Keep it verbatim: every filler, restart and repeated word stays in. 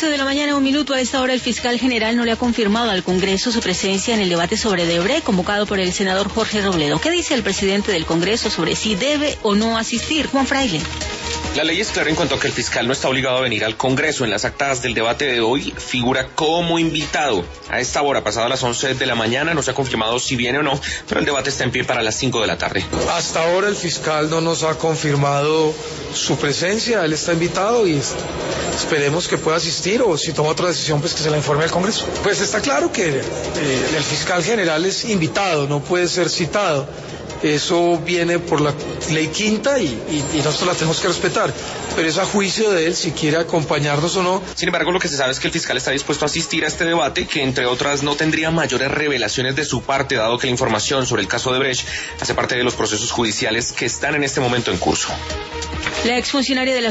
ocho de la mañana, un minuto. A esta hora el fiscal general no le ha confirmado al Congreso su presencia en el debate sobre Odebrecht convocado por el senador Jorge Robledo. ¿Qué dice el presidente del Congreso sobre si debe o no asistir? Juan Fraile. La ley es clara en cuanto a que el fiscal no está obligado a venir al Congreso. En las actas del debate de hoy figura como invitado. A esta hora, pasada las once de la mañana, no se ha confirmado si viene o no, pero el debate está en pie para las cinco de la tarde. Hasta ahora el fiscal no nos ha confirmado su presencia, él está invitado y esperemos que pueda asistir, o si toma otra decisión, pues que se la informe al Congreso. Pues está claro que eh, el fiscal general es invitado, no puede ser citado. Eso viene por la ley quinta y, y, y nosotros la tenemos que respetar, pero es a juicio de él si quiere acompañarnos o no. Sin embargo, lo que se sabe es que el fiscal está dispuesto a asistir a este debate, que entre otras no tendría mayores revelaciones de su parte, dado que la información sobre el caso de Odebrecht hace parte de los procesos judiciales que están en este momento en curso. La exfuncionaria de la